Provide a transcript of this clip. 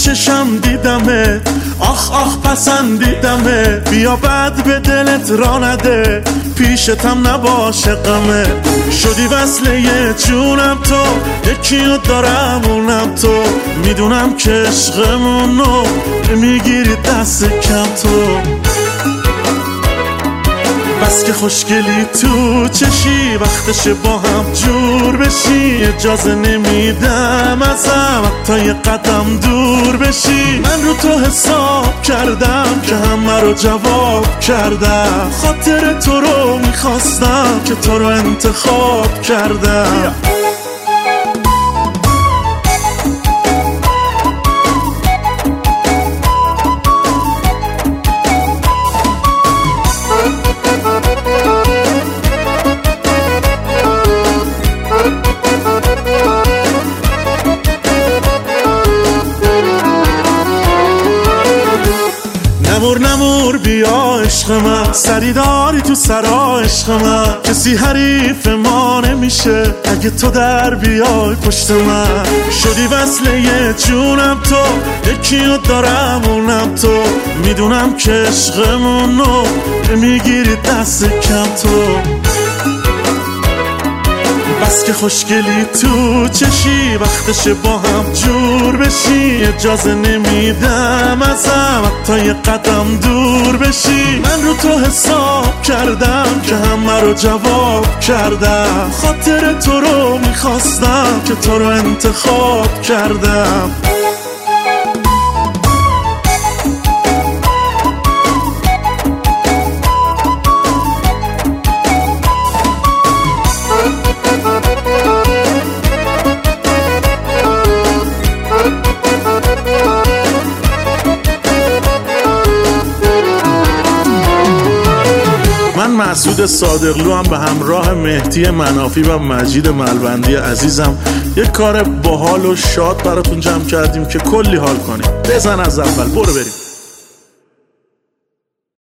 چشم دیدمه، آخ آخ پسندیدمه، بیا بعد به دلت را نده، پیشتم نباشه غمه. شدی وصله جونم تو، یکیو دارم اونم تو، میدونم که عشقمونو میگیری دست کم تو. بس که خوشگلی تو چشی، وقتشه با هم جور بشی، اجازه نمیدم ازم حتی یه قدم دور بشی. من رو تو حساب کردم که همه رو جواب کردم، خاطر تو رو میخواستم که تو رو انتخاب کردم. نمور نمور بیا عشق من، سری داری تو سرا عشق من، کسی حریف ما نمیشه اگه تو در بیای پشت من. شدی وصله جونم تو، یکیو دارم اونم تو، میدونم که عشقمونو میگیری دست کم تو. بس که خوشگلی تو چشی، وقتشه با هم جور بشی، اجازه نمیدم ازم حتی یه قدم دور بشی. من رو تو حساب کردم که همه رو جواب کردم، خاطر تو رو میخواستم که تو رو انتخاب کردم. من مسعود صادقلو هم به همراه مهدی منافی و مجید ملبندی عزیزم یک کار باحال و شاد براتون جمع کردیم که کلی حال کنیم. بزن از اول، برو بریم.